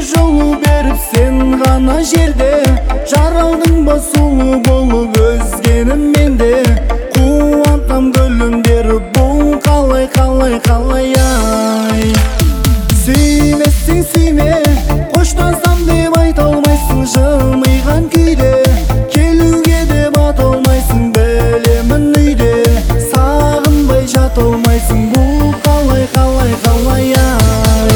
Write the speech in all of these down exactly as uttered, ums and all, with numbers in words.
жолу беріп сен ғана жерде, жаралдың ба сұлу болып өзгенім менде. Қуантам гүлімдер, бұл қалай қалай қалай ай. Сүймесең сүйме, қоштансам деп айта алмайсың жымиған күйде, келуге де бата алмайсың білемін үйде, сағынбай жата алмайсың, бұл қалай қалай қалай ай.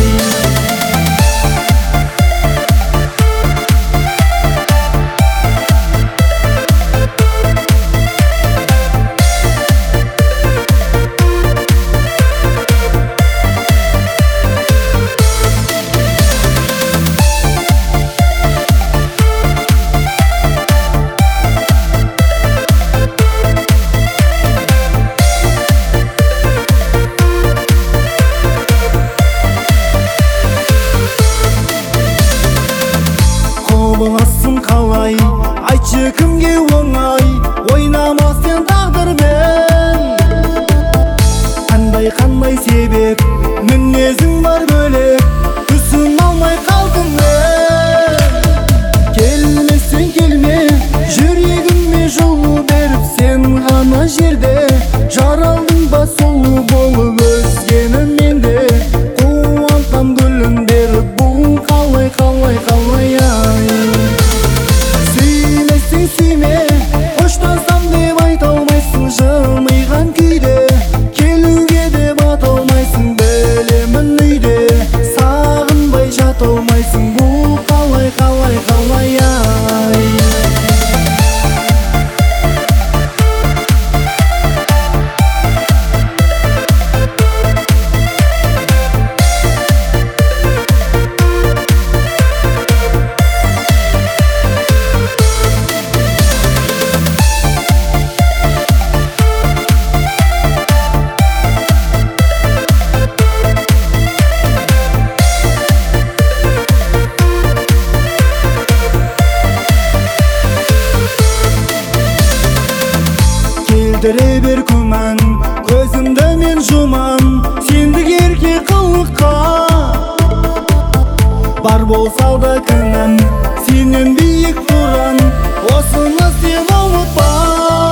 Құбыласың қалай, айтшы кімге оңай, ойнамастен тағдырмен. Қандай қандай себеп, мінезің бар бөлек, түсін алмай қалдым мен. Келмесең келме, жүрегіме жолу беріп сен ғана жерде, жаралдың ба сұлу болып өзгенім менде. Қуантам гүлімдер, бұл қалай қалай қалай ай. Сүймесең сүйме, қоштансам деп айта алмайсың жымиған күйде, келуге де бата алмайсың білемін үйде, сағынбай жата алмайсың, бұл қалай қалай қалай ай. Келтіре бер күмән, көзімді мен жұман, сендік ерке қылыққа. Бар болса да кінәм, сенен биік тұран, осыны сен ұмытпа.